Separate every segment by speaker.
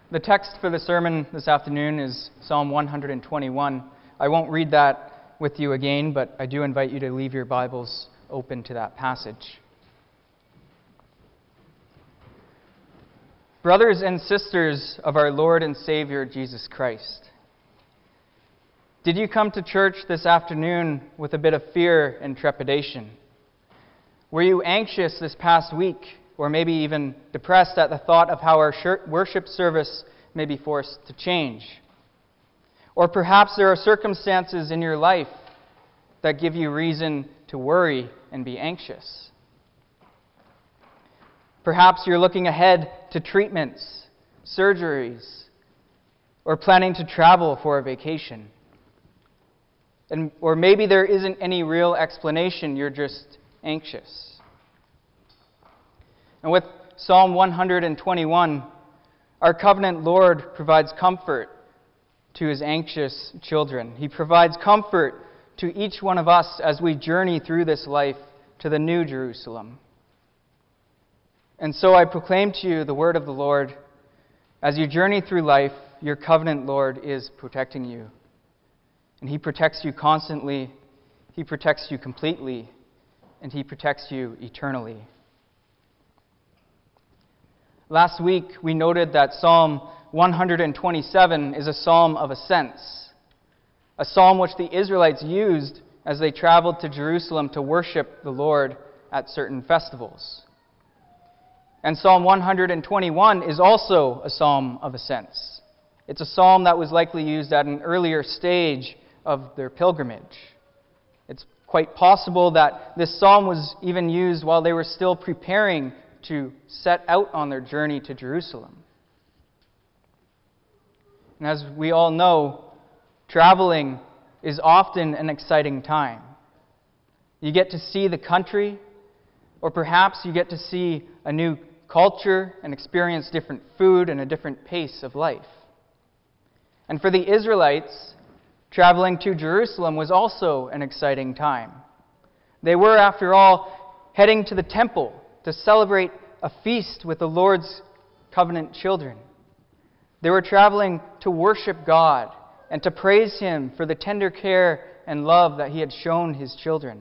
Speaker 1: The text for the sermon this afternoon is Psalm 121. I won't read that with you again, but I do invite you to leave your Bibles open to that passage. Brothers and sisters of our Lord and Savior Jesus Christ, did you come to church this afternoon with a bit of fear and trepidation? Were you anxious this past week, or maybe even depressed at the thought of how our worship service may be forced to change? Or perhaps there are circumstances in your life that give you reason to worry and be anxious. Perhaps you're looking ahead to treatments, surgeries, or planning to travel for a vacation. Or maybe there isn't any real explanation, you're just anxious. And with Psalm 121, our covenant Lord provides comfort to his anxious children. He provides comfort to each one of us as we journey through this life to the new Jerusalem. And so I proclaim to you the word of the Lord. As you journey through life, your covenant Lord is protecting you. And he protects you constantly, he protects you completely, and he protects you eternally. Last week, we noted that Psalm 127 is a psalm of ascents, a psalm which the Israelites used as they traveled to Jerusalem to worship the Lord at certain festivals. And Psalm 121 is also a psalm of ascents. It's a psalm that was likely used at an earlier stage of their pilgrimage. It's quite possible that this psalm was even used while they were still preparing to set out on their journey to Jerusalem. And as we all know, traveling is often an exciting time. You get to see the country, or perhaps you get to see a new culture and experience different food and a different pace of life. And for the Israelites, traveling to Jerusalem was also an exciting time. They were, after all, heading to the temple to celebrate a feast with the Lord's covenant children. They were traveling to worship God and to praise him for the tender care and love that he had shown his children.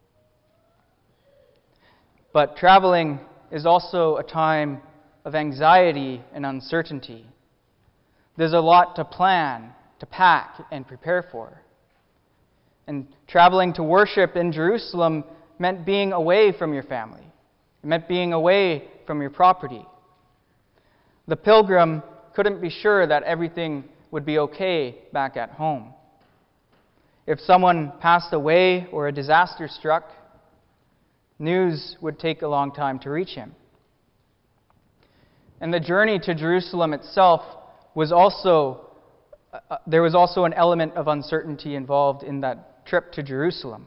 Speaker 1: But traveling is also a time of anxiety and uncertainty. There's a lot to plan, to pack, and prepare for. And traveling to worship in Jerusalem meant being away from your family. It meant being away from your property. The pilgrim couldn't be sure that everything would be okay back at home. If someone passed away or a disaster struck, news would take a long time to reach him. And the journey to Jerusalem itself was also, there was also an element of uncertainty involved in that trip to Jerusalem.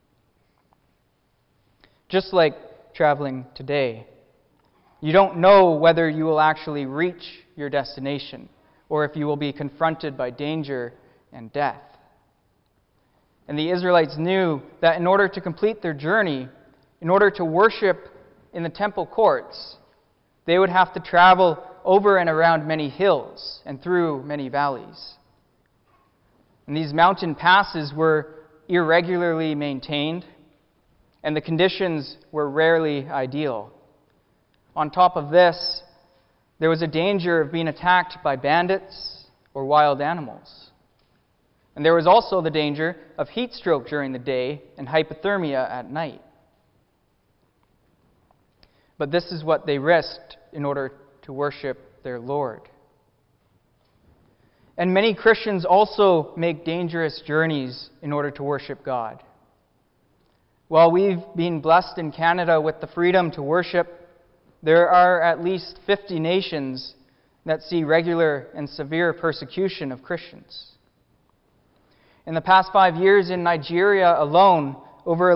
Speaker 1: Just like traveling today, you don't know whether you will actually reach your destination or if you will be confronted by danger and death. And the Israelites knew that in order to complete their journey, in order to worship in the temple courts, they would have to travel over and around many hills and through many valleys. And these mountain passes were irregularly maintained, and the conditions were rarely ideal. On top of this, there was a danger of being attacked by bandits or wild animals. And there was also the danger of heat stroke during the day and hypothermia at night. But this is what they risked in order to worship their Lord. And many Christians also make dangerous journeys in order to worship God. While we've been blessed in Canada with the freedom to worship, there are at least 50 nations that see regular and severe persecution of Christians. In the past 5 years in Nigeria alone, over